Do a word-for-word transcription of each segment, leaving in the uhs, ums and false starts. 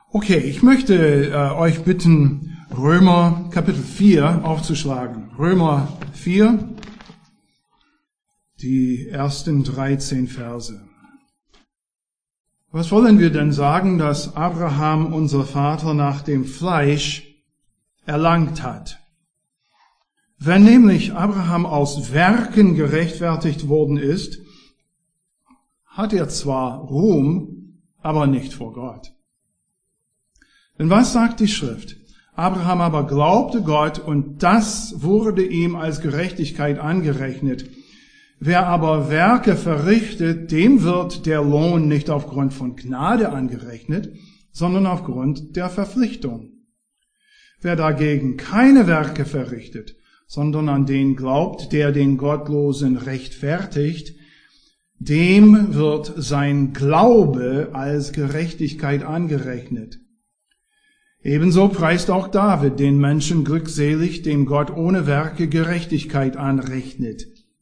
Okay, ich möchte äh, euch bitten, Römer Kapitel vier aufzuschlagen. Römer vier, die ersten dreizehn Verse. Was wollen wir denn sagen, dass Abraham, unser Vater, nach dem Fleisch erlangt hat? Wenn nämlich Abraham aus Werken gerechtfertigt worden ist, hat er zwar Ruhm, aber nicht vor Gott. Denn was sagt die Schrift? Abraham aber glaubte Gott, und das wurde ihm als Gerechtigkeit angerechnet. Wer aber Werke verrichtet, dem wird der Lohn nicht aufgrund von Gnade angerechnet, sondern aufgrund der Verpflichtung. Wer dagegen keine Werke verrichtet, sondern an den glaubt, der den Gottlosen rechtfertigt, dem wird sein Glaube als Gerechtigkeit angerechnet. Ebenso preist auch David den Menschen glückselig, dem Gott ohne Werke Gerechtigkeit anrechnet.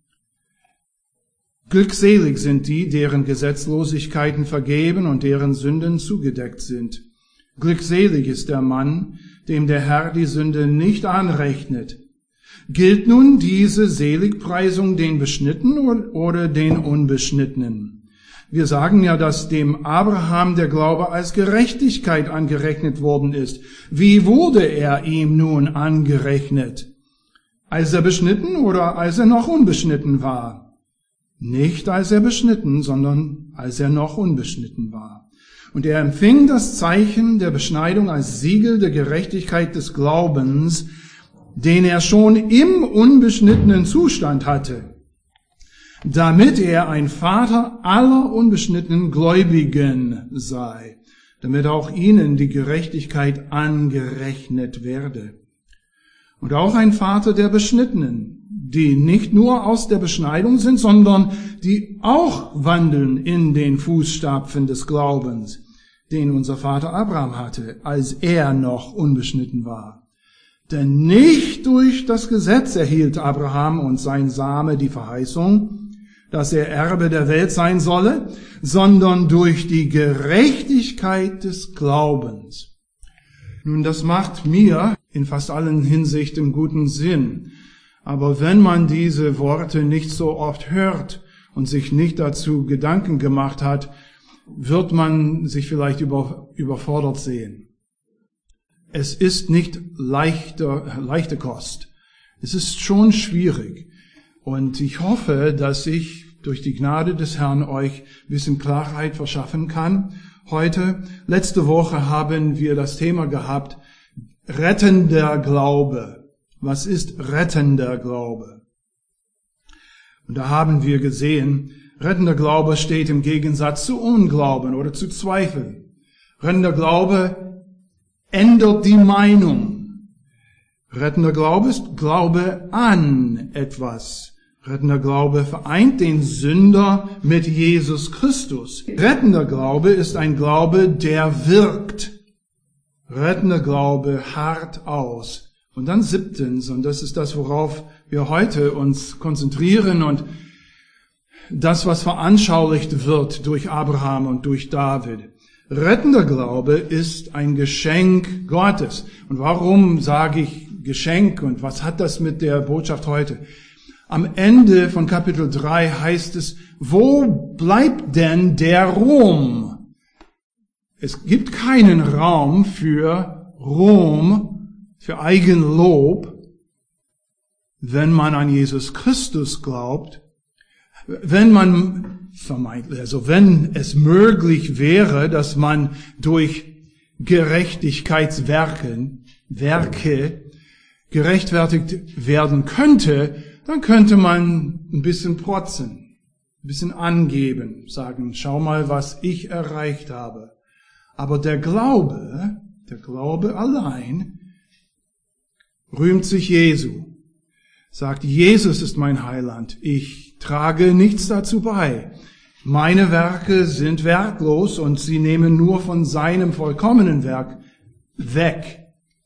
Glückselig sind die, deren Gesetzlosigkeiten vergeben und deren Sünden zugedeckt sind. Glückselig ist der Mann, dem der Herr die Sünde nicht anrechnet. Gilt nun diese Seligpreisung den Beschnittenen oder den Unbeschnittenen? Wir sagen ja, dass dem Abraham der Glaube als Gerechtigkeit angerechnet worden ist. Wie wurde er ihm nun angerechnet? Als er beschnitten oder als er noch unbeschnitten war? Nicht als er beschnitten, sondern als er noch unbeschnitten war. Und er empfing das Zeichen der Beschneidung als Siegel der Gerechtigkeit des Glaubens, den er schon im unbeschnittenen Zustand hatte, damit er ein Vater aller unbeschnittenen Gläubigen sei, damit auch ihnen die Gerechtigkeit angerechnet werde. Und auch ein Vater der Beschnittenen, die nicht nur aus der Beschneidung sind, sondern die auch wandeln in den Fußstapfen des Glaubens, den unser Vater Abraham hatte, als er noch unbeschnitten war. Denn nicht durch das Gesetz erhielt Abraham und sein Same die Verheißung, dass er Erbe der Welt sein solle, sondern durch die Gerechtigkeit des Glaubens. Nun, das macht mir in fast allen Hinsichten guten Sinn. Aber wenn man diese Worte nicht so oft hört und sich nicht dazu Gedanken gemacht hat, wird man sich vielleicht über, überfordert sehen. Es ist nicht leichte, leichte Kost. Es ist schon schwierig. Und ich hoffe, dass ich durch die Gnade des Herrn euch ein bisschen Klarheit verschaffen kann. Heute, letzte Woche haben wir das Thema gehabt, rettender Glaube. Was ist rettender Glaube? Und da haben wir gesehen, rettender Glaube steht im Gegensatz zu Unglauben oder zu Zweifeln. Rettender Glaube ändert die Meinung. Rettender Glaube ist Glaube an etwas. Rettender Glaube vereint den Sünder mit Jesus Christus. Rettender Glaube ist ein Glaube, der wirkt. Rettender Glaube harrt aus. Und dann siebtens, und das ist das, worauf wir heute uns konzentrieren und das, was veranschaulicht wird durch Abraham und durch David. Rettender Glaube ist ein Geschenk Gottes. Und warum sage ich Geschenk und was hat das mit der Botschaft heute? Am Ende von Kapitel drei heißt es, wo bleibt denn der Ruhm? Es gibt keinen Raum für Ruhm, für Eigenlob, wenn man an Jesus Christus glaubt, wenn man vermeintlich, also wenn es möglich wäre, dass man durch Gerechtigkeitswerke, Werke gerechtfertigt werden könnte, dann könnte man ein bisschen protzen, ein bisschen angeben, sagen, schau mal, was ich erreicht habe. Aber der Glaube, der Glaube allein, rühmt sich Jesu, sagt, Jesus ist mein Heiland, ich trage nichts dazu bei. Meine Werke sind wertlos und sie nehmen nur von seinem vollkommenen Werk weg.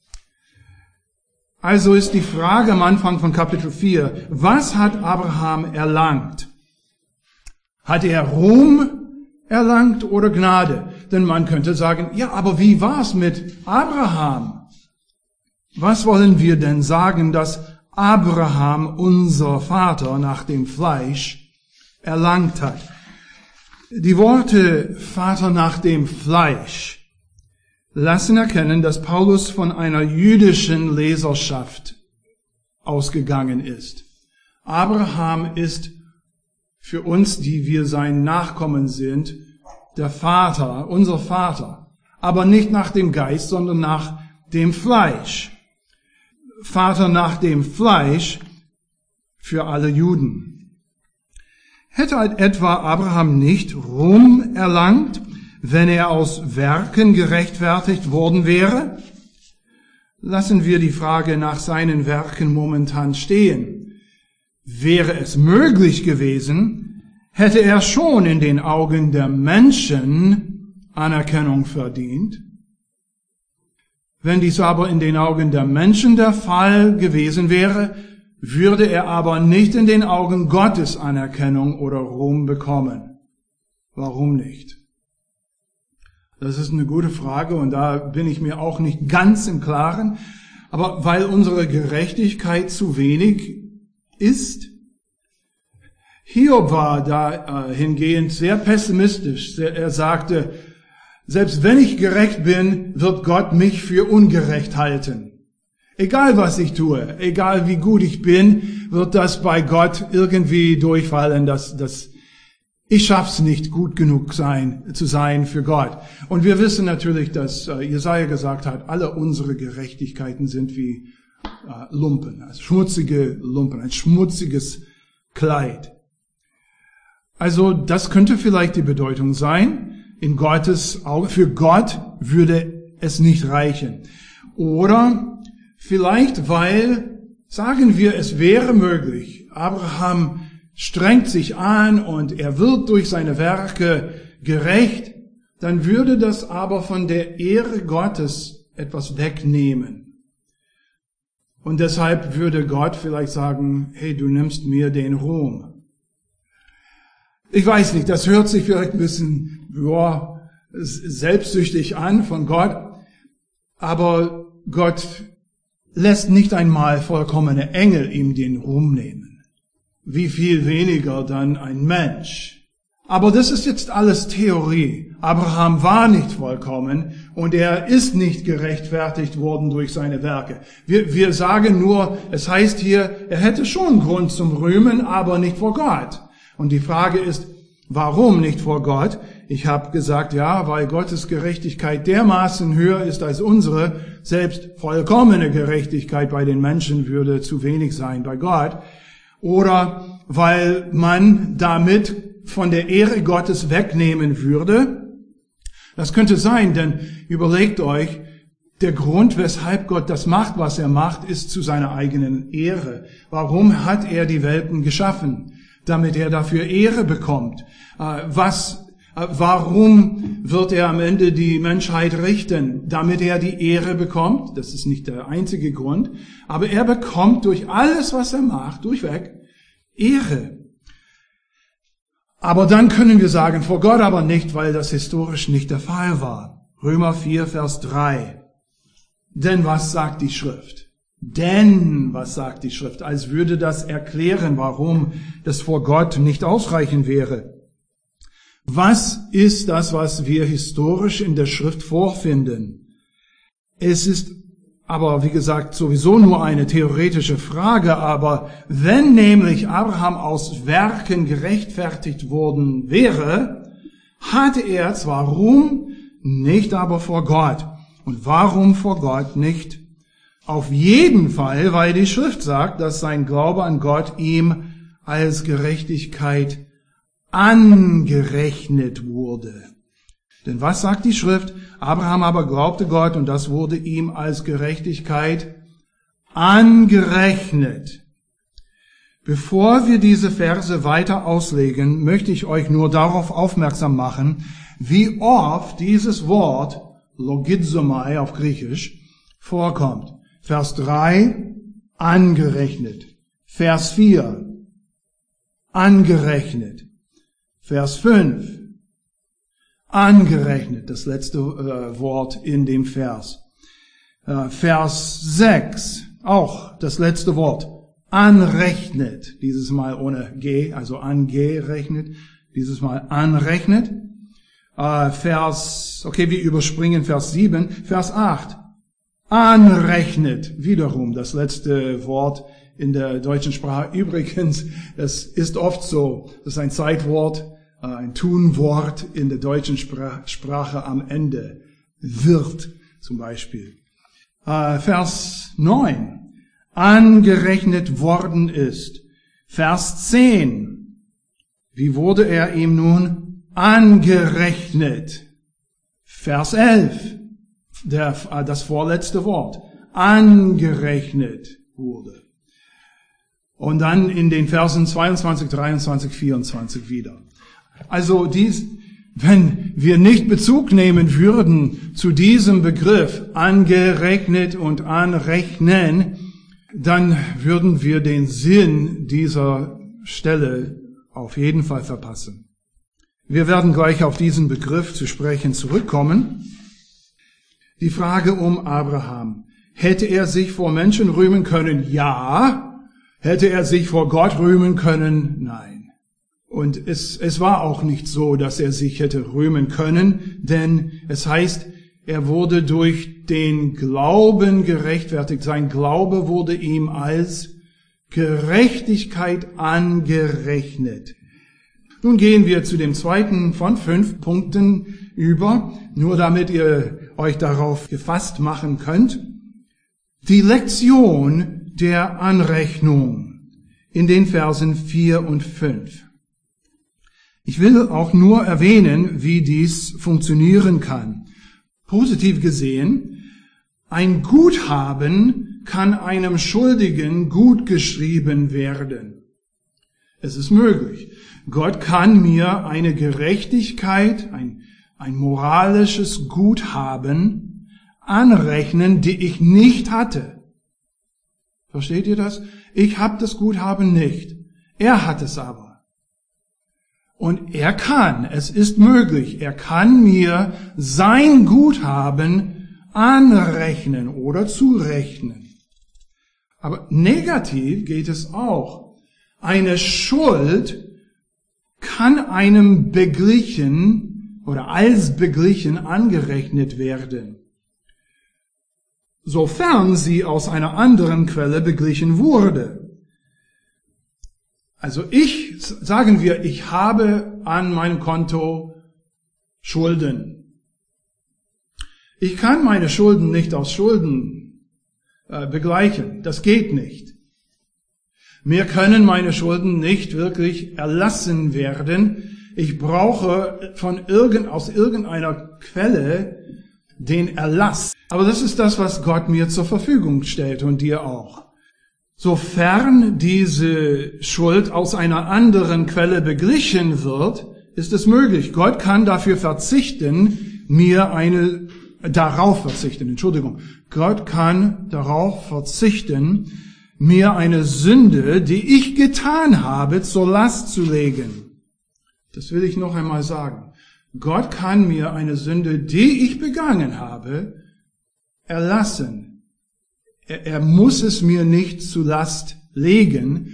Also ist die Frage am Anfang von Kapitel vier, was hat Abraham erlangt? Hat er Ruhm erlangt oder Gnade? Denn man könnte sagen, ja, aber wie war's mit Abraham? Was wollen wir denn sagen, dass Abraham, unser Vater nach dem Fleisch, erlangt hat? Die Worte Vater nach dem Fleisch lassen erkennen, dass Paulus von einer jüdischen Leserschaft ausgegangen ist. Abraham ist für uns, die wir sein Nachkommen sind, der Vater, unser Vater, aber nicht nach dem Geist, sondern nach dem Fleisch. Vater nach dem Fleisch für alle Juden. Hätte etwa Abraham nicht Ruhm erlangt, wenn er aus Werken gerechtfertigt worden wäre? Lassen wir die Frage nach seinen Werken momentan stehen. Wäre es möglich gewesen, hätte er schon in den Augen der Menschen Anerkennung verdient. Wenn dies aber in den Augen der Menschen der Fall gewesen wäre, würde er aber nicht in den Augen Gottes Anerkennung oder Ruhm bekommen. Warum nicht? Das ist eine gute Frage und da bin ich mir auch nicht ganz im Klaren. Aber weil unsere Gerechtigkeit zu wenig ist. Hiob war da äh, hingehend sehr pessimistisch. Er sagte, selbst wenn ich gerecht bin, wird Gott mich für ungerecht halten. Egal was ich tue, egal wie gut ich bin, wird das bei Gott irgendwie durchfallen, dass, dass ich schaff's nicht, gut genug sein, zu sein für Gott. Und wir wissen natürlich, dass äh, Jesaja gesagt hat, alle unsere Gerechtigkeiten sind wie äh, Lumpen, also schmutzige Lumpen, ein schmutziges Kleid. Also das könnte vielleicht die Bedeutung sein. In Gottes Auge, für Gott würde es nicht reichen. Oder vielleicht, weil, sagen wir, es wäre möglich, Abraham strengt sich an und er wird durch seine Werke gerecht, dann würde das aber von der Ehre Gottes etwas wegnehmen. Und deshalb würde Gott vielleicht sagen, hey, du nimmst mir den Ruhm. Ich weiß nicht, das hört sich vielleicht ein bisschen ja, selbstsüchtig an von Gott, aber Gott lässt nicht einmal vollkommene Engel ihm den Ruhm nehmen. Wie viel weniger dann ein Mensch. Aber das ist jetzt alles Theorie. Abraham war nicht vollkommen und er ist nicht gerechtfertigt worden durch seine Werke. Wir, wir sagen nur, es heißt hier, er hätte schon Grund zum Rühmen, aber nicht vor Gott. Und die Frage ist, warum nicht vor Gott? Ich habe gesagt, ja, weil Gottes Gerechtigkeit dermaßen höher ist als unsere. Selbst vollkommene Gerechtigkeit bei den Menschen würde zu wenig sein bei Gott. Oder weil man damit von der Ehre Gottes wegnehmen würde. Das könnte sein, denn überlegt euch, der Grund, weshalb Gott das macht, was er macht, ist zu seiner eigenen Ehre. Warum hat er die Welten geschaffen? Damit er dafür Ehre bekommt. Was, warum wird er am Ende die Menschheit richten? Damit er die Ehre bekommt. Das ist nicht der einzige Grund. Aber er bekommt durch alles, was er macht, durchweg, Ehre. Aber dann können wir sagen, vor Gott aber nicht, weil das historisch nicht der Fall war. Römer vier, Vers drei. Denn was sagt die Schrift? Denn, was sagt die Schrift? Als würde das erklären, warum das vor Gott nicht ausreichen wäre. Was ist das, was wir historisch in der Schrift vorfinden? Es ist aber, wie gesagt, sowieso nur eine theoretische Frage, aber wenn nämlich Abraham aus Werken gerechtfertigt worden wäre, hatte er zwar Ruhm, nicht aber vor Gott. Und warum vor Gott nicht? Auf jeden Fall, weil die Schrift sagt, dass sein Glaube an Gott ihm als Gerechtigkeit angerechnet wurde. Denn was sagt die Schrift? Abraham aber glaubte Gott und das wurde ihm als Gerechtigkeit angerechnet. Bevor wir diese Verse weiter auslegen, möchte ich euch nur darauf aufmerksam machen, wie oft dieses Wort logizomai auf Griechisch vorkommt. Vers drei, angerechnet. Vers vier, angerechnet. Vers fünf, Angerechnet, das letzte äh, Wort in dem Vers. Äh, Vers sechs, auch das letzte Wort. Anrechnet, dieses Mal ohne G, also angerechnet, dieses Mal anrechnet. Äh, Vers, okay, wir überspringen Vers sieben, Vers acht. Anrechnet, wiederum das letzte Wort in der deutschen Sprache. Übrigens, das ist oft so, das ist ein Zeitwort, ein Tunwort in der deutschen Sprache am Ende. Wird zum Beispiel. Vers neun. Angerechnet worden ist. Vers zehn. Wie wurde er ihm nun angerechnet? Vers elf. Der, das vorletzte Wort. Angerechnet wurde. Und dann in den Versen zweiundzwanzig, dreiundzwanzig, vierundzwanzig wieder. Also dies, wenn wir nicht Bezug nehmen würden zu diesem Begriff angerechnet und anrechnen, dann würden wir den Sinn dieser Stelle auf jeden Fall verpassen. Wir werden gleich auf diesen Begriff zu sprechen zurückkommen. Die Frage um Abraham. Hätte er sich vor Menschen rühmen können? Ja. Hätte er sich vor Gott rühmen können? Nein. Und es, es war auch nicht so, dass er sich hätte rühmen können, denn es heißt, er wurde durch den Glauben gerechtfertigt. Sein Glaube wurde ihm als Gerechtigkeit angerechnet. Nun gehen wir zu dem zweiten von fünf Punkten über, nur damit ihr euch darauf gefasst machen könnt. Die Lektion der Anrechnung in den Versen vier und fünf. Ich will auch nur erwähnen, wie dies funktionieren kann. Positiv gesehen, ein Guthaben kann einem Schuldigen gut geschrieben werden. Es ist möglich. Gott kann mir eine Gerechtigkeit, ein, ein moralisches Guthaben anrechnen, die ich nicht hatte. Versteht ihr das? Ich habe das Guthaben nicht. Er hat es aber. Und er kann, es ist möglich, er kann mir sein Guthaben anrechnen oder zurechnen. Aber negativ geht es auch. Eine Schuld kann einem beglichen oder als beglichen angerechnet werden, sofern sie aus einer anderen Quelle beglichen wurde. Also ich, sagen wir, ich habe an meinem Konto Schulden. Ich kann meine Schulden nicht aus Schulden äh, begleichen. Das geht nicht. Mir können meine Schulden nicht wirklich erlassen werden. Ich brauche von irgend, aus irgendeiner Quelle den Erlass. Aber das ist das, was Gott mir zur Verfügung stellt und dir auch. Sofern diese Schuld aus einer anderen Quelle beglichen wird, ist es möglich. Gott kann dafür verzichten, mir eine, darauf verzichten, Entschuldigung. Gott kann darauf verzichten, mir eine Sünde, die ich getan habe, zur Last zu legen. Das will ich noch einmal sagen. Gott kann mir eine Sünde, die ich begangen habe, erlassen. Er, er muss es mir nicht zu Last legen,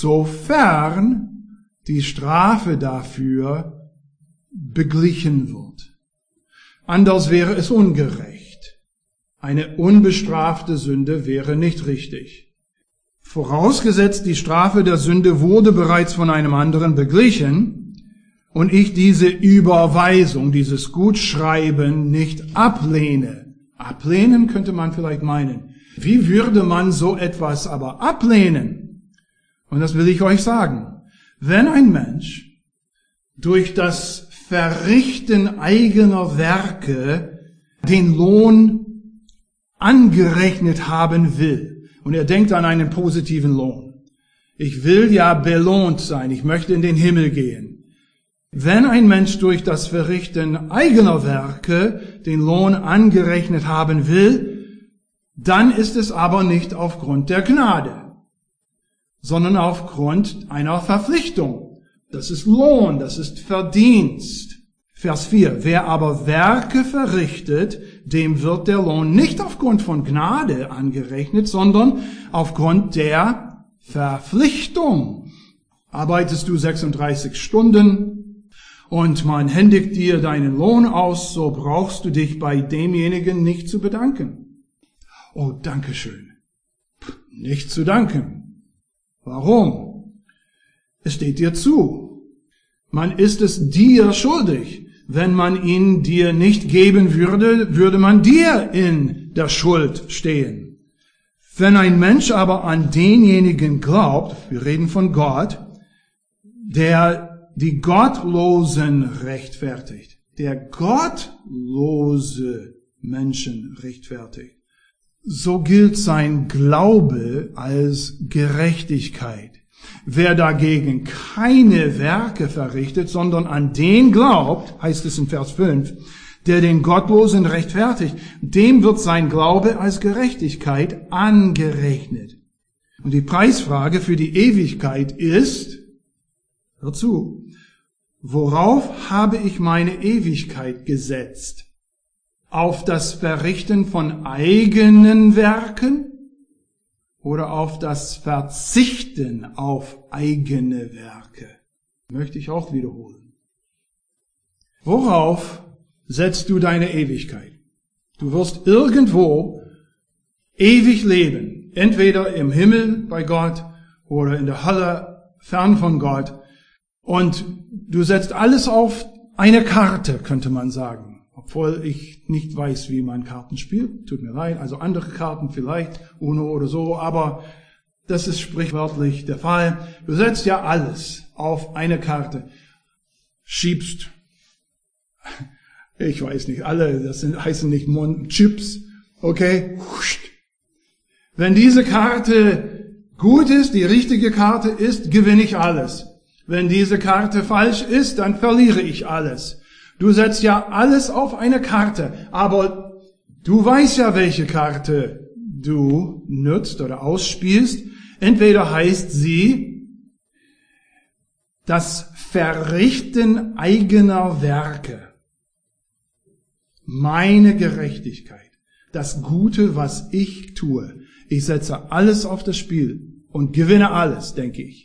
sofern die Strafe dafür beglichen wird. Anders wäre es ungerecht. Eine unbestrafte Sünde wäre nicht richtig. Vorausgesetzt, die Strafe der Sünde wurde bereits von einem anderen beglichen und ich diese Überweisung, dieses Gutschreiben nicht ablehne. Ablehnen könnte man vielleicht meinen. Wie würde man so etwas aber ablehnen? Und das will ich euch sagen. Wenn ein Mensch durch das Verrichten eigener Werke den Lohn angerechnet haben will, und er denkt an einen positiven Lohn. Ich will ja belohnt sein, ich möchte in den Himmel gehen. Wenn ein Mensch durch das Verrichten eigener Werke den Lohn angerechnet haben will, dann ist es aber nicht aufgrund der Gnade, sondern aufgrund einer Verpflichtung. Das ist Lohn, das ist Verdienst. Vers vier. Wer aber Werke verrichtet, dem wird der Lohn nicht aufgrund von Gnade angerechnet, sondern aufgrund der Verpflichtung. Arbeitest du sechsunddreißig Stunden und man händigt dir deinen Lohn aus, so brauchst du dich bei demjenigen nicht zu bedanken. Oh, Dankeschön. Nicht zu danken. Warum? Es steht dir zu. Man ist es dir schuldig. Wenn man ihn dir nicht geben würde, würde man dir in der Schuld stehen. Wenn ein Mensch aber an denjenigen glaubt, wir reden von Gott, der die Gottlosen rechtfertigt, der gottlose Menschen rechtfertigt, so gilt sein Glaube als Gerechtigkeit. Wer dagegen keine Werke verrichtet, sondern an den glaubt, heißt es in Vers fünf, der den Gottlosen rechtfertigt, dem wird sein Glaube als Gerechtigkeit angerechnet. Und die Preisfrage für die Ewigkeit ist, hör zu, worauf habe ich meine Ewigkeit gesetzt? Auf das Verrichten von eigenen Werken? Oder auf das Verzichten auf eigene Werke? Möchte ich auch wiederholen. Worauf setzt du deine Ewigkeit? Du wirst irgendwo ewig leben. Entweder im Himmel bei Gott oder in der Hölle fern von Gott. Und du setzt alles auf eine Karte, könnte man sagen. Obwohl ich nicht weiß, wie man Karten spielt. Tut mir leid. Also andere Karten vielleicht, Uno oder so. Aber das ist sprichwörtlich der Fall. Du setzt ja alles auf eine Karte. Schiebst. Ich weiß nicht. Alle, das sind, heißen nicht Mon- Chips. Okay. Wenn diese Karte gut ist, die richtige Karte ist, gewinne ich alles. Wenn diese Karte falsch ist, dann verliere ich alles. Du setzt ja alles auf eine Karte, aber du weißt ja, welche Karte du nutzt oder ausspielst. Entweder heißt sie das Verrichten eigener Werke, meine Gerechtigkeit, das Gute, was ich tue. Ich setze alles auf das Spiel und gewinne alles, denke ich.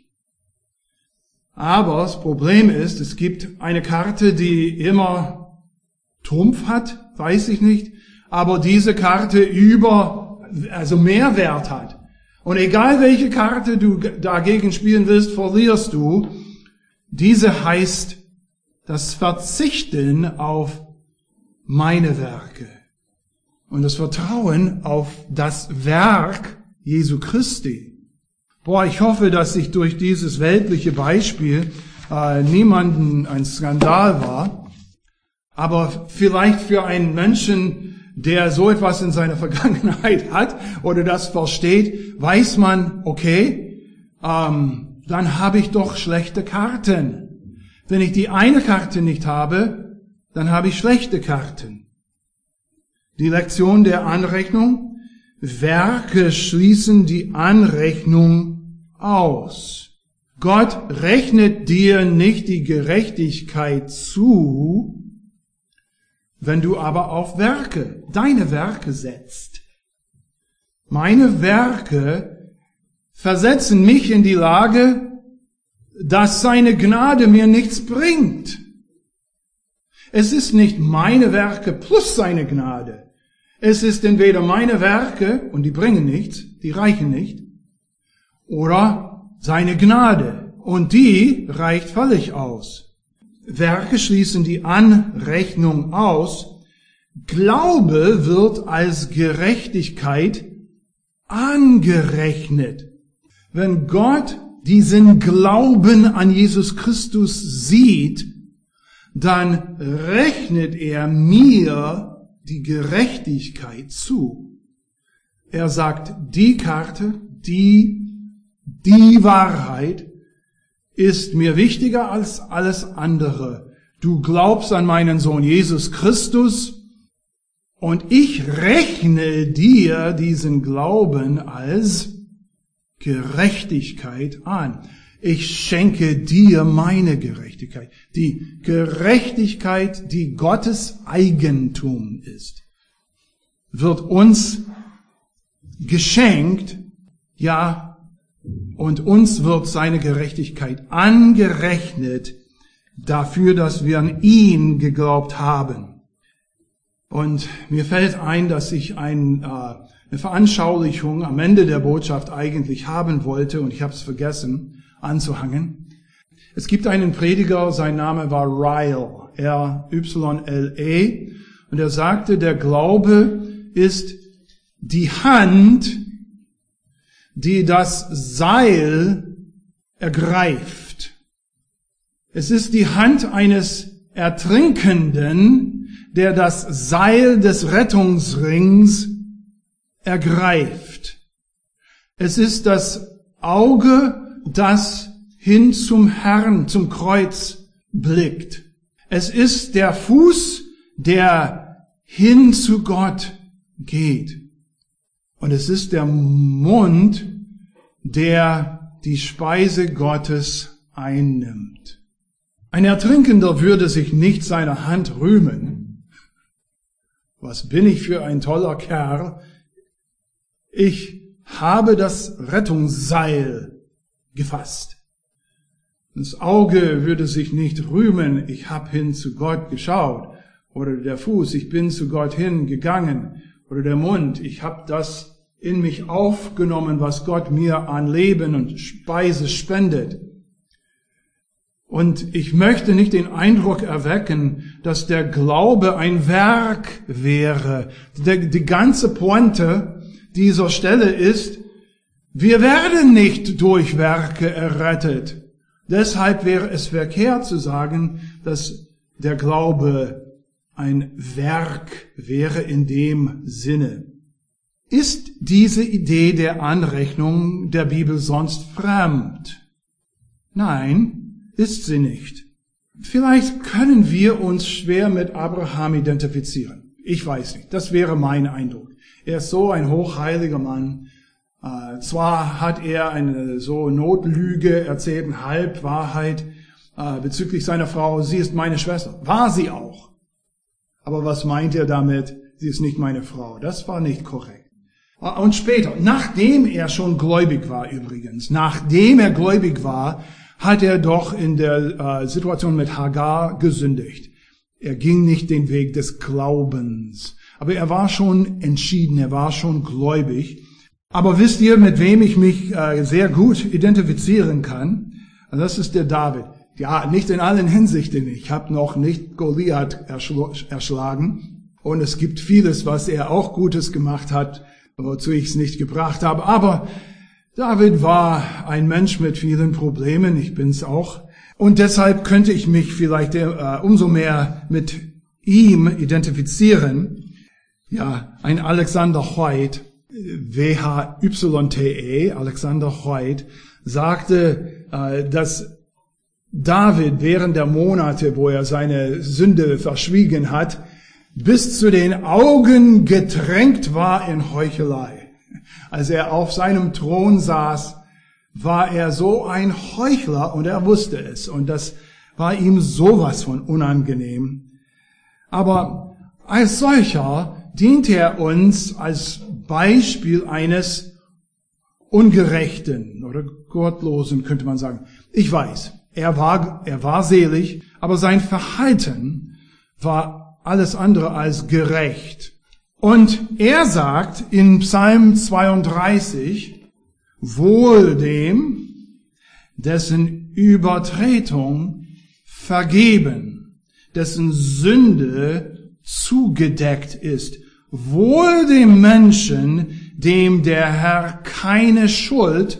Aber das Problem ist, es gibt eine Karte, die immer Trumpf hat, weiß ich nicht, aber diese Karte über, also mehr Wert hat. Und egal welche Karte du dagegen spielen willst, verlierst du. Diese heißt das Verzichten auf meine Werke und das Vertrauen auf das Werk Jesu Christi. Boah, ich hoffe, dass ich durch dieses weltliche Beispiel äh, niemanden ein Skandal war. Aber vielleicht für einen Menschen, der so etwas in seiner Vergangenheit hat oder das versteht, weiß man, okay, ähm, dann habe ich doch schlechte Karten. Wenn ich die eine Karte nicht habe, dann habe ich schlechte Karten. Die Lektion der Anrechnung: Werke schließen die Anrechnung aus. Gott rechnet dir nicht die Gerechtigkeit zu, wenn du aber auf Werke, deine Werke setzt. Meine Werke versetzen mich in die Lage, dass seine Gnade mir nichts bringt. Es ist nicht meine Werke plus seine Gnade. Es ist entweder meine Werke, und die bringen nichts, die reichen nicht, oder seine Gnade, und die reicht völlig aus. Werke schließen die Anrechnung aus. Glaube wird als Gerechtigkeit angerechnet. Wenn Gott diesen Glauben an Jesus Christus sieht, dann rechnet er mir die Gerechtigkeit zu. Er sagt, die Karte, die, die Wahrheit ist mir wichtiger als alles andere. Du glaubst an meinen Sohn Jesus Christus und ich rechne dir diesen Glauben als Gerechtigkeit an. Ich schenke dir meine Gerechtigkeit. Die Gerechtigkeit, die Gottes Eigentum ist, wird uns geschenkt, ja, und uns wird seine Gerechtigkeit angerechnet dafür, dass wir an ihn geglaubt haben. Und mir fällt ein, dass ich ein, äh, eine Veranschaulichung am Ende der Botschaft eigentlich haben wollte und ich habe es vergessen anzuhangen. Es gibt einen Prediger, sein Name war Ryle, R Y L E, und er sagte, der Glaube ist die Hand, die das Seil ergreift. Es ist die Hand eines Ertrinkenden, der das Seil des Rettungsrings ergreift. Es ist das Auge, das hin zum Herrn, zum Kreuz blickt. Es ist der Fuß, der hin zu Gott geht. Und es ist der Mund, der die Speise Gottes einnimmt. Ein Ertrinkender würde sich nicht seiner Hand rühmen. Was bin ich für ein toller Kerl? Ich habe das Rettungsseil gefasst. Das Auge würde sich nicht rühmen, ich habe hin zu Gott geschaut. Oder der Fuß, ich bin zu Gott hingegangen. Oder der Mund, ich habe das in mich aufgenommen, was Gott mir an Leben und Speise spendet. Und ich möchte nicht den Eindruck erwecken, dass der Glaube ein Werk wäre. Die, die ganze Pointe dieser Stelle ist, wir werden nicht durch Werke errettet. Deshalb wäre es verkehrt zu sagen, dass der Glaube ein Werk wäre in dem Sinne. Ist diese Idee der Anrechnung der Bibel sonst fremd? Nein, ist sie nicht. Vielleicht können wir uns schwer mit Abraham identifizieren. Ich weiß nicht, das wäre mein Eindruck. Er ist so ein hochheiliger Mann. Äh, zwar hat er eine so Notlüge erzählt, eine Halbwahrheit äh, bezüglich seiner Frau. Sie ist meine Schwester. War sie auch. Aber was meint er damit? Sie ist nicht meine Frau. Das war nicht korrekt. Äh, und später, nachdem er schon gläubig war übrigens, nachdem er gläubig war, hat er doch in der äh, Situation mit Hagar gesündigt. Er ging nicht den Weg des Glaubens. Aber er war schon entschieden, er war schon gläubig. Aber wisst ihr, mit wem ich mich äh, sehr gut identifizieren kann? Das ist der David. Ja, nicht in allen Hinsichten. Ich habe noch nicht Goliath erschl- erschlagen. Und es gibt vieles, was er auch Gutes gemacht hat, wozu ich es nicht gebracht habe. Aber David war ein Mensch mit vielen Problemen. Ich bin's auch. Und deshalb könnte ich mich vielleicht äh, umso mehr mit ihm identifizieren. Ja, ein Alexander Hoyt, W H Y T E, Alexander Hoyt, sagte, äh, dass David während der Monate, wo er seine Sünde verschwiegen hat, bis zu den Augen getränkt war in Heuchelei. Als er auf seinem Thron saß, war er so ein Heuchler und er wusste es. Und das war ihm sowas von unangenehm. Aber als solcher diente er uns als Beispiel eines Ungerechten oder Gottlosen, könnte man sagen. Ich weiß, er war, er war selig, aber sein Verhalten war alles andere als gerecht. Und er sagt in Psalm zweiunddreißig, wohl dem, dessen Übertretung vergeben, dessen Sünde zugedeckt ist. Wohl dem Menschen, dem der Herr keine Schuld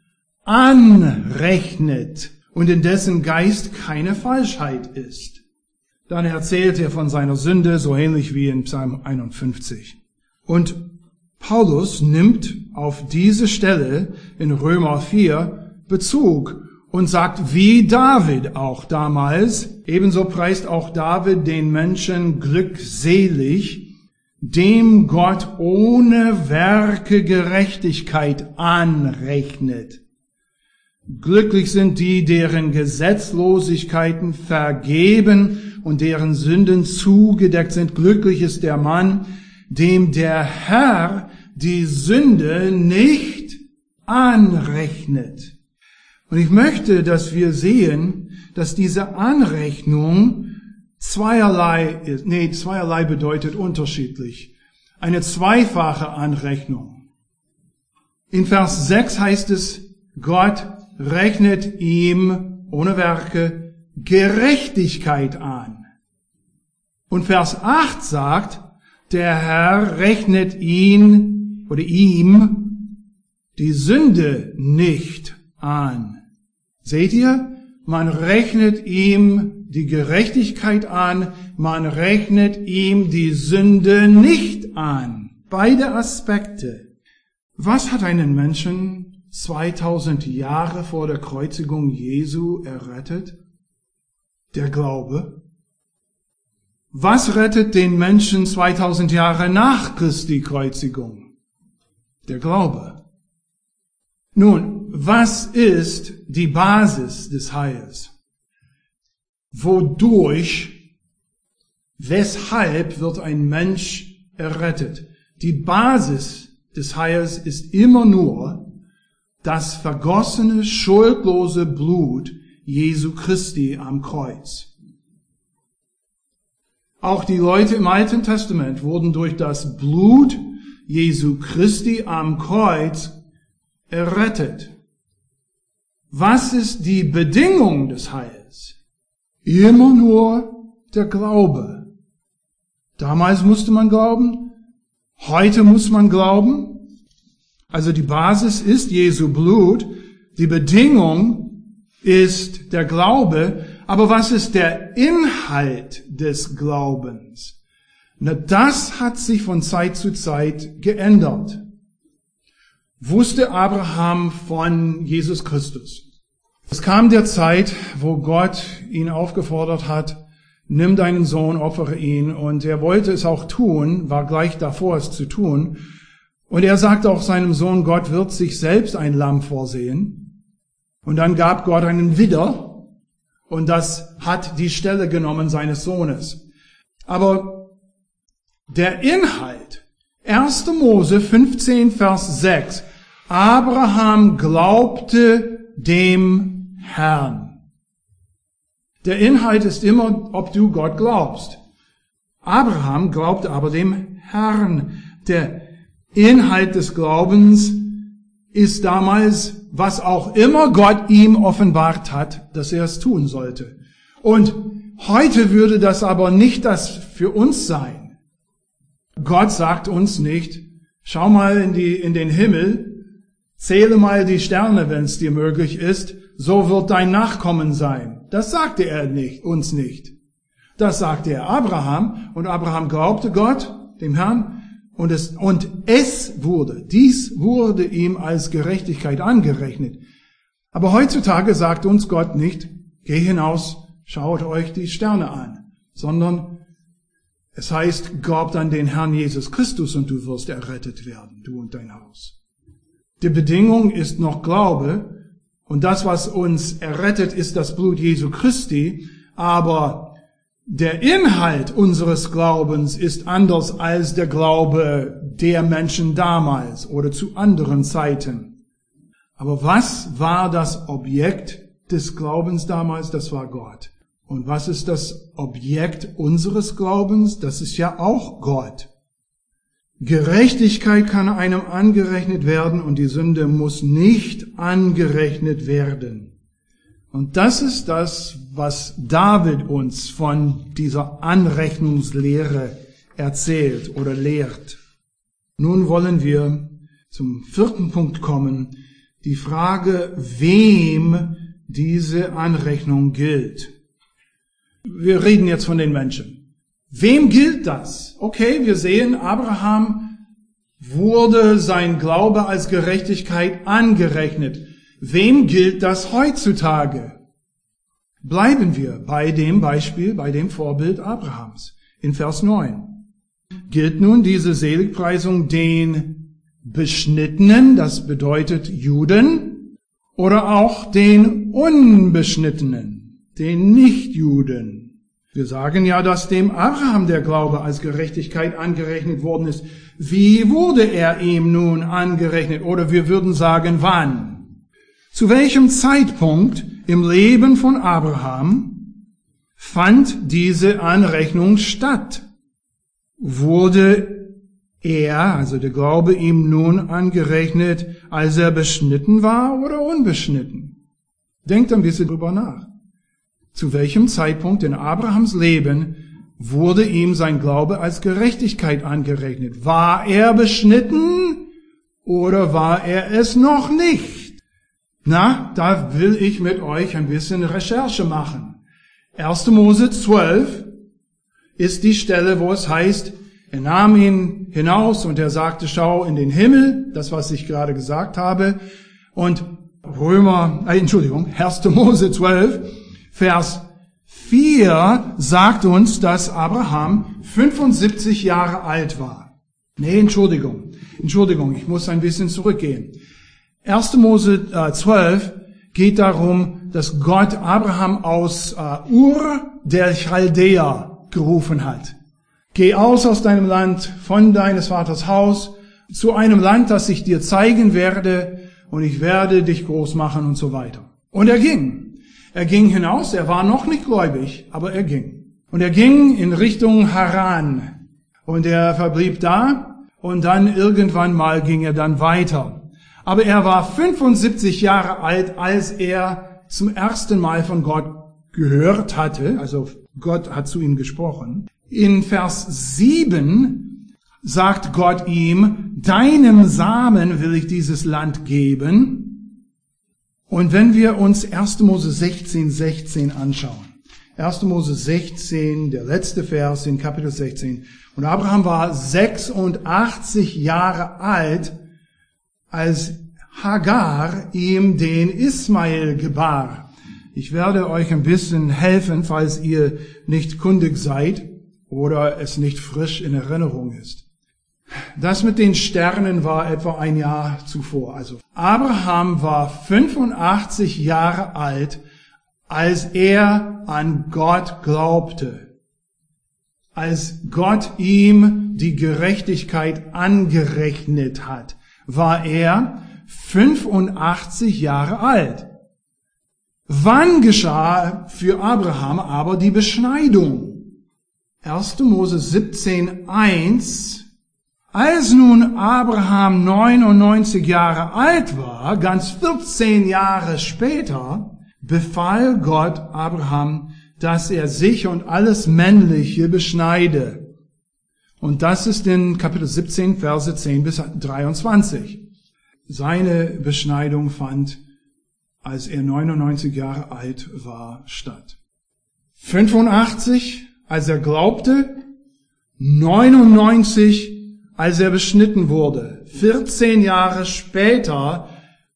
anrechnet und in dessen Geist keine Falschheit ist. Dann erzählt er von seiner Sünde, so ähnlich wie in Psalm einundfünfzig. Und Paulus nimmt auf diese Stelle in Römer vier Bezug und sagt, wie David auch damals, ebenso preist auch David den Menschen glückselig, dem Gott ohne Werke Gerechtigkeit anrechnet. Glücklich sind die, deren Gesetzlosigkeiten vergeben und deren Sünden zugedeckt sind. Glücklich ist der Mann, dem der Herr die Sünde nicht anrechnet. Und ich möchte, dass wir sehen, dass diese Anrechnung zweierlei ist. Nee, zweierlei bedeutet unterschiedlich. Eine zweifache Anrechnung. In Vers sechs heißt es, Gott rechnet ihm ohne Werke Gerechtigkeit an. Und Vers acht sagt, der Herr rechnet ihn oder ihm die Sünde nicht an. Seht ihr? Man rechnet ihm die Gerechtigkeit an, man rechnet ihm die Sünde nicht an. Beide Aspekte. Was hat einen Menschen zweitausend Jahre vor der Kreuzigung Jesu errettet? Der Glaube. Was rettet den Menschen zweitausend Jahre nach Christi Kreuzigung? Der Glaube. Nun, was ist die Basis des Heils? Wodurch, weshalb wird ein Mensch errettet? Die Basis des Heils ist immer nur das vergossene, schuldlose Blut Jesu Christi am Kreuz. Auch die Leute im Alten Testament wurden durch das Blut Jesu Christi am Kreuz errettet. Was ist die Bedingung des Heils? Immer nur der Glaube. Damals musste man glauben, heute muss man glauben. Also die Basis ist Jesu Blut, die Bedingung ist der Glaube, aber was ist der Inhalt des Glaubens? Na, das hat sich von Zeit zu Zeit geändert. Wusste Abraham von Jesus Christus? Es kam der Zeit, wo Gott ihn aufgefordert hat, nimm deinen Sohn, opfere ihn, und er wollte es auch tun, war gleich davor, es zu tun. Und er sagte auch seinem Sohn, Gott wird sich selbst ein Lamm vorsehen. Und dann gab Gott einen Widder, und das hat die Stelle genommen seines Sohnes. Aber der Inhalt, erster Mose fünfzehn, Vers sechs, Abraham glaubte dem Herrn. Der Inhalt ist immer, ob du Gott glaubst. Abraham glaubte aber dem Herrn. Der Inhalt des Glaubens ist damals, was auch immer Gott ihm offenbart hat, dass er es tun sollte. Und heute würde das aber nicht das für uns sein. Gott sagt uns nicht, schau mal in die, in den Himmel, zähle mal die Sterne, wenn es dir möglich ist, so wird dein Nachkommen sein. Das sagte er nicht, uns nicht. Das sagte er Abraham, und Abraham glaubte Gott, dem Herrn, und es, und es wurde, dies wurde ihm als Gerechtigkeit angerechnet. Aber heutzutage sagt uns Gott nicht, geh hinaus, schaut euch die Sterne an, sondern es heißt, glaubt an den Herrn Jesus Christus und du wirst errettet werden, du und dein Haus. Die Bedingung ist noch Glaube, und das, was uns errettet, ist das Blut Jesu Christi, aber der Inhalt unseres Glaubens ist anders als der Glaube der Menschen damals oder zu anderen Zeiten. Aber was war das Objekt des Glaubens damals? Das war Gott. Und was ist das Objekt unseres Glaubens? Das ist ja auch Gott. Gerechtigkeit kann einem angerechnet werden und die Sünde muss nicht angerechnet werden. Und das ist das, was David uns von dieser Anrechnungslehre erzählt oder lehrt. Nun wollen wir zum vierten Punkt kommen, die Frage, wem diese Anrechnung gilt. Wir reden jetzt von den Menschen. Wem gilt das? Okay, wir sehen, Abraham wurde sein Glaube als Gerechtigkeit angerechnet. Wem gilt das heutzutage? Bleiben wir bei dem Beispiel, bei dem Vorbild Abrahams. In Vers neun. Gilt nun diese Seligpreisung den Beschnittenen, das bedeutet Juden, oder auch den Unbeschnittenen, den Nichtjuden. Wir sagen ja, dass dem Abraham der Glaube als Gerechtigkeit angerechnet worden ist. Wie wurde er ihm nun angerechnet? Oder wir würden sagen, wann? Zu welchem Zeitpunkt im Leben von Abraham fand diese Anrechnung statt? Wurde er, also der Glaube, ihm nun angerechnet, als er beschnitten war oder unbeschnitten? Denkt ein bisschen drüber nach. Zu welchem Zeitpunkt in Abrahams Leben wurde ihm sein Glaube als Gerechtigkeit angerechnet? War er beschnitten oder war er es noch nicht? Na, da will ich mit euch ein bisschen Recherche machen. erster Mose zwölf ist die Stelle, wo es heißt, er nahm ihn hinaus und er sagte, schau in den Himmel, das, was ich gerade gesagt habe. Und Römer, äh, Entschuldigung, erster Mose zwölf, Vers vier sagt uns, dass Abraham fünfundsiebzig Jahre alt war. Nee, Entschuldigung, Entschuldigung, ich muss ein bisschen zurückgehen. erster Mose zwölf geht darum, dass Gott Abraham aus uh, Ur der Chaldäer gerufen hat. Geh aus aus deinem Land, von deines Vaters Haus, zu einem Land, das ich dir zeigen werde, und ich werde dich groß machen und so weiter. Und er ging. Er ging hinaus, er war noch nicht gläubig, aber er ging. Und er ging in Richtung Haran. Und er verblieb da, und dann irgendwann mal ging er dann weiter. Aber er war fünfundsiebzig Jahre alt, als er zum ersten Mal von Gott gehört hatte, also Gott hat zu ihm gesprochen. In Vers sieben sagt Gott ihm, deinem Samen will ich dieses Land geben. Und wenn wir uns erster Mose sechzehn, sechzehn anschauen, erster Mose sechzehn, der letzte Vers in Kapitel sechzehn, und Abraham war sechsundachtzig Jahre alt, als Hagar ihm den Ismael gebar. Ich werde euch ein bisschen helfen, falls ihr nicht kundig seid oder es nicht frisch in Erinnerung ist. Das mit den Sternen war etwa ein Jahr zuvor. Also Abraham war fünfundachtzig Jahre alt, als er an Gott glaubte. Als Gott ihm die Gerechtigkeit angerechnet hat, war er fünfundachtzig Jahre alt. Wann geschah für Abraham aber die Beschneidung? erster Mose siebzehn, eins. Als nun Abraham neunundneunzig Jahre alt war, ganz vierzehn Jahre später, befahl Gott Abraham, dass er sich und alles Männliche beschneide. Und das ist in Kapitel siebzehn, Verse zehn bis dreiundzwanzig. Seine Beschneidung fand, als er neunundneunzig Jahre alt war, statt. fünfundachtzig, als er glaubte, neunundneunzig, als er beschnitten wurde. vierzehn Jahre später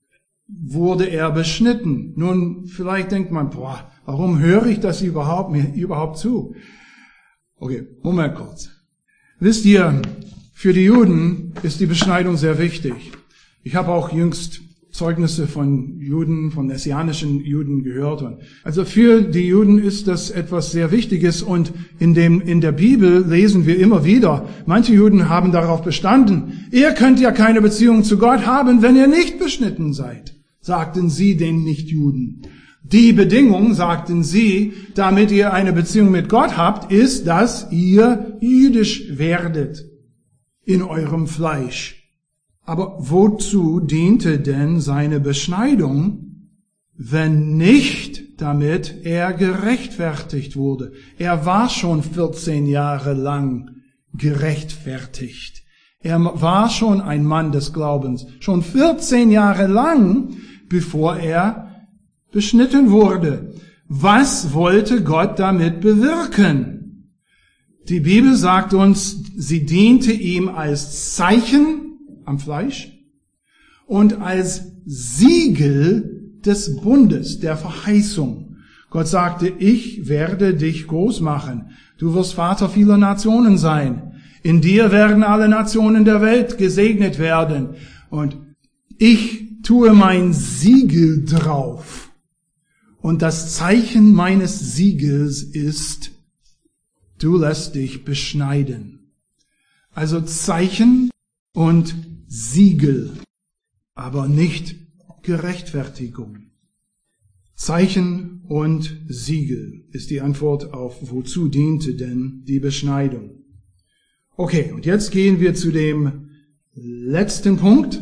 wurde er beschnitten. Nun, vielleicht denkt man, boah, warum höre ich das überhaupt, mir überhaupt zu? Okay, Moment kurz. Wisst ihr, für die Juden ist die Beschneidung sehr wichtig. Ich habe auch jüngst Zeugnisse von Juden, von messianischen Juden gehört. Und also für die Juden ist das etwas sehr Wichtiges. Und in dem, in der Bibel lesen wir immer wieder, manche Juden haben darauf bestanden, ihr könnt ja keine Beziehung zu Gott haben, wenn ihr nicht beschnitten seid, sagten sie den Nichtjuden. Die Bedingung, sagten sie, damit ihr eine Beziehung mit Gott habt, ist, dass ihr jüdisch werdet in eurem Fleisch. Aber wozu diente denn seine Beschneidung, wenn nicht, damit er gerechtfertigt wurde? Er war schon vierzehn Jahre lang gerechtfertigt. Er war schon ein Mann des Glaubens, schon vierzehn Jahre lang, bevor er beschnitten wurde. Was wollte Gott damit bewirken? Die Bibel sagt uns, sie diente ihm als Zeichen am Fleisch und als Siegel des Bundes, der Verheißung. Gott sagte, ich werde dich groß machen. Du wirst Vater vieler Nationen sein. In dir werden alle Nationen der Welt gesegnet werden. Und ich tue mein Siegel drauf. Und das Zeichen meines Siegels ist, du lässt dich beschneiden. Also Zeichen und Siegel, aber nicht Gerechtfertigung. Zeichen und Siegel ist die Antwort auf, wozu diente denn die Beschneidung. Okay, und jetzt gehen wir zu dem letzten Punkt.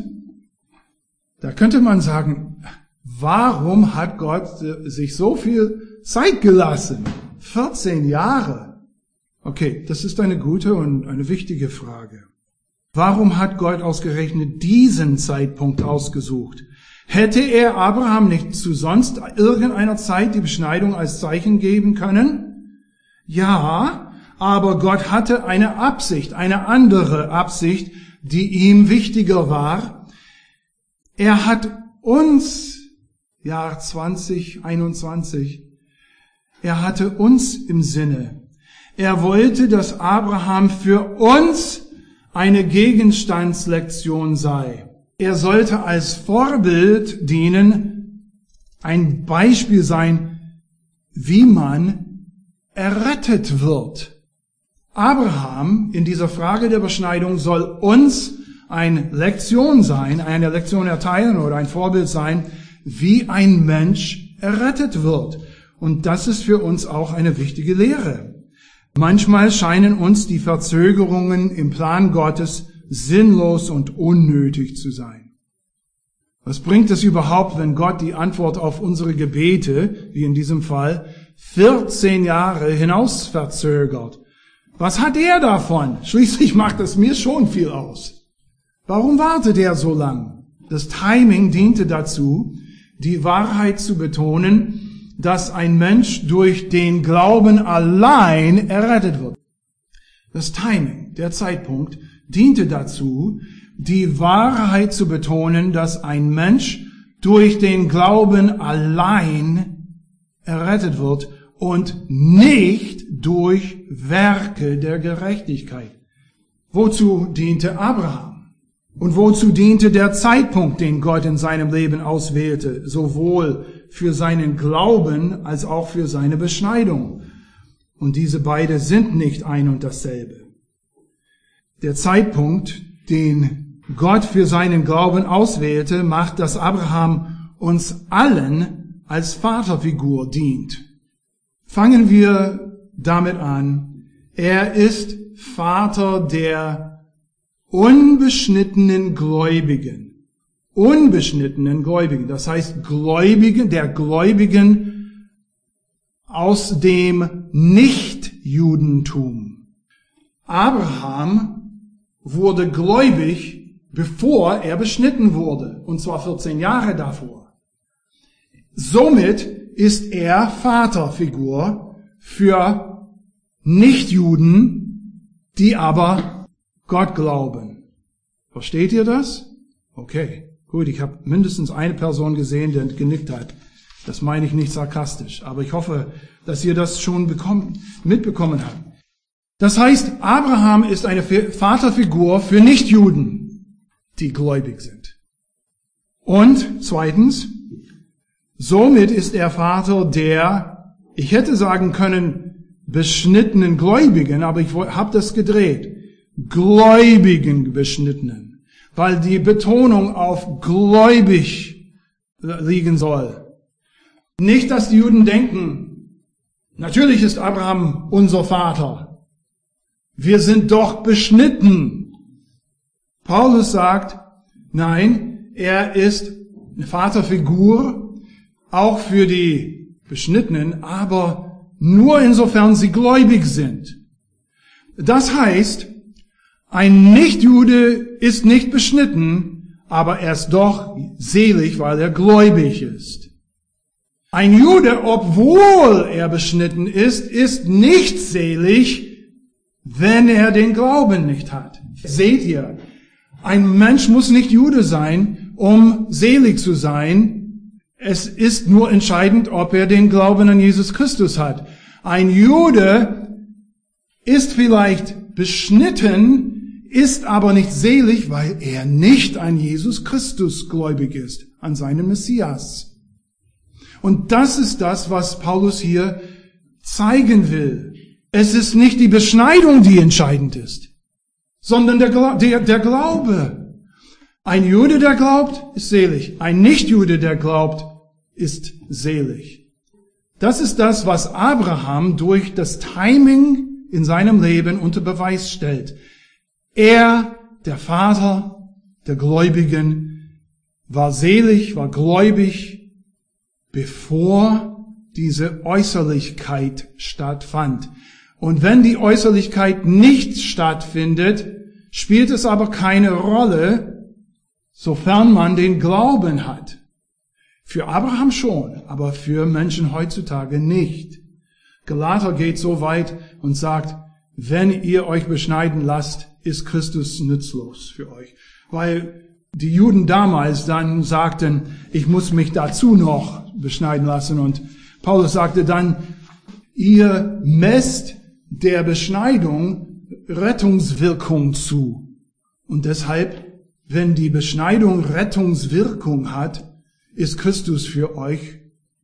Da könnte man sagen, warum hat Gott sich so viel Zeit gelassen? vierzehn Jahre. Okay, das ist eine gute und eine wichtige Frage. Warum hat Gott ausgerechnet diesen Zeitpunkt ausgesucht? Hätte er Abraham nicht zu sonst irgendeiner Zeit die Beschneidung als Zeichen geben können? Ja, aber Gott hatte eine Absicht, eine andere Absicht, die ihm wichtiger war. Er hat uns, Jahr zwanzig einundzwanzig, er hatte uns im Sinne. Er wollte, dass Abraham für uns eine Gegenstandslektion sei. Er sollte als Vorbild dienen, ein Beispiel sein, wie man errettet wird. Abraham in dieser Frage der Beschneidung soll uns eine Lektion sein, eine Lektion erteilen oder ein Vorbild sein, wie ein Mensch errettet wird. Und das ist für uns auch eine wichtige Lehre. Manchmal scheinen uns die Verzögerungen im Plan Gottes sinnlos und unnötig zu sein. Was bringt es überhaupt, wenn Gott die Antwort auf unsere Gebete, wie in diesem Fall, vierzehn Jahre hinaus verzögert? Was hat er davon? Schließlich macht es mir schon viel aus. Warum wartet er so lang? Das Timing diente dazu, die Wahrheit zu betonen, dass ein Mensch durch den Glauben allein errettet wird. Das Timing, der Zeitpunkt, diente dazu, die Wahrheit zu betonen, dass ein Mensch durch den Glauben allein errettet wird und nicht durch Werke der Gerechtigkeit. Wozu diente Abraham? Und wozu diente der Zeitpunkt, den Gott in seinem Leben auswählte, sowohl für seinen Glauben als auch für seine Beschneidung? Und diese beide sind nicht ein und dasselbe. Der Zeitpunkt, den Gott für seinen Glauben auswählte, macht, dass Abraham uns allen als Vaterfigur dient. Fangen wir damit an. Er ist Vater der unbeschnittenen Gläubigen. Unbeschnittenen Gläubigen. Das heißt Gläubigen, der Gläubigen aus dem Nichtjudentum. Abraham wurde gläubig, bevor er beschnitten wurde. Und zwar vierzehn Jahre davor. Somit ist er Vaterfigur für Nichtjuden, die aber Gott glauben. Versteht ihr das? Okay, gut, ich habe mindestens eine Person gesehen, die genickt hat. Das meine ich nicht sarkastisch, aber ich hoffe, dass ihr das schon bekommen, mitbekommen habt. Das heißt, Abraham ist eine Vaterfigur für Nichtjuden, die gläubig sind. Und zweitens, somit ist er Vater der, ich hätte sagen können, beschnittenen Gläubigen, aber ich habe das gedreht. Gläubigen Beschnittenen, weil die Betonung auf gläubig liegen soll. Nicht, dass die Juden denken, natürlich ist Abraham unser Vater. Wir sind doch beschnitten. Paulus sagt, nein, er ist eine Vaterfigur, auch für die Beschnittenen, aber nur insofern sie gläubig sind. Das heißt, ein Nichtjude ist nicht beschnitten, aber er ist doch selig, weil er gläubig ist. Ein Jude, obwohl er beschnitten ist, ist nicht selig, wenn er den Glauben nicht hat. Seht ihr, ein Mensch muss nicht Jude sein, um selig zu sein. Es ist nur entscheidend, ob er den Glauben an Jesus Christus hat. Ein Jude ist vielleicht beschnitten ist aber nicht selig, weil er nicht an Jesus Christus gläubig ist, an seinen Messias. Und das ist das, was Paulus hier zeigen will. Es ist nicht die Beschneidung, die entscheidend ist, sondern der, der, der Glaube. Ein Jude, der glaubt, ist selig. Ein Nichtjude, der glaubt, ist selig. Das ist das, was Abraham durch das Timing in seinem Leben unter Beweis stellt. Er, der Vater der Gläubigen, war selig, war gläubig, bevor diese Äußerlichkeit stattfand. Und wenn die Äußerlichkeit nicht stattfindet, spielt es aber keine Rolle, sofern man den Glauben hat. Für Abraham schon, aber für Menschen heutzutage nicht. Galater geht so weit und sagt, wenn ihr euch beschneiden lasst, ist Christus nützlos für euch. Weil die Juden damals dann sagten, ich muss mich dazu noch beschneiden lassen. Und Paulus sagte dann, ihr messt der Beschneidung Rettungswirkung zu. Und deshalb, wenn die Beschneidung Rettungswirkung hat, ist Christus für euch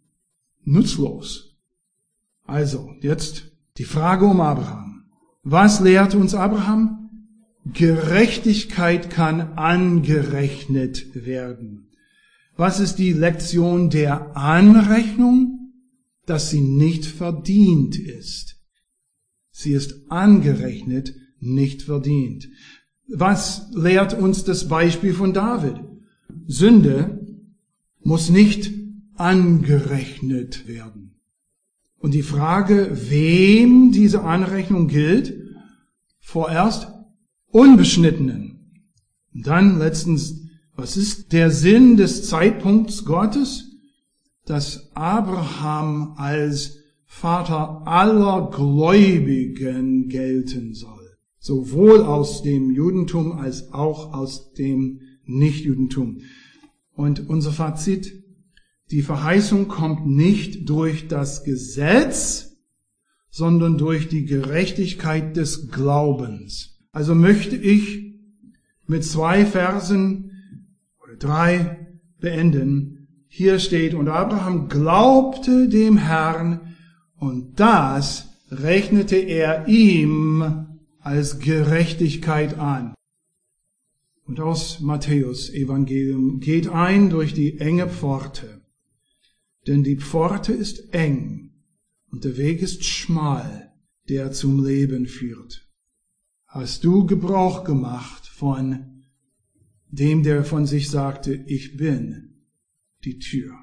nutzlos. Also, jetzt die Frage um Abraham. Was lehrt uns Abraham? Gerechtigkeit kann angerechnet werden. Was ist die Lektion der Anrechnung? Dass sie nicht verdient ist. Sie ist angerechnet, nicht verdient. Was lehrt uns das Beispiel von David? Sünde muss nicht angerechnet werden. Und die Frage, wem diese Anrechnung gilt, vorerst Unbeschnittenen. Und dann letztens, was ist der Sinn des Zeitpunkts Gottes? Dass Abraham als Vater aller Gläubigen gelten soll. Sowohl aus dem Judentum als auch aus dem Nichtjudentum. Und unser Fazit, die Verheißung kommt nicht durch das Gesetz, sondern durch die Gerechtigkeit des Glaubens. Also möchte ich mit zwei Versen oder drei beenden. Hier steht, und Abraham glaubte dem Herrn, und das rechnete er ihm als Gerechtigkeit an. Und aus Matthäus Evangelium, geht ein durch die enge Pforte, denn die Pforte ist eng und der Weg ist schmal, der zum Leben führt. Hast du Gebrauch gemacht von dem, der von sich sagte, ich bin die Tür?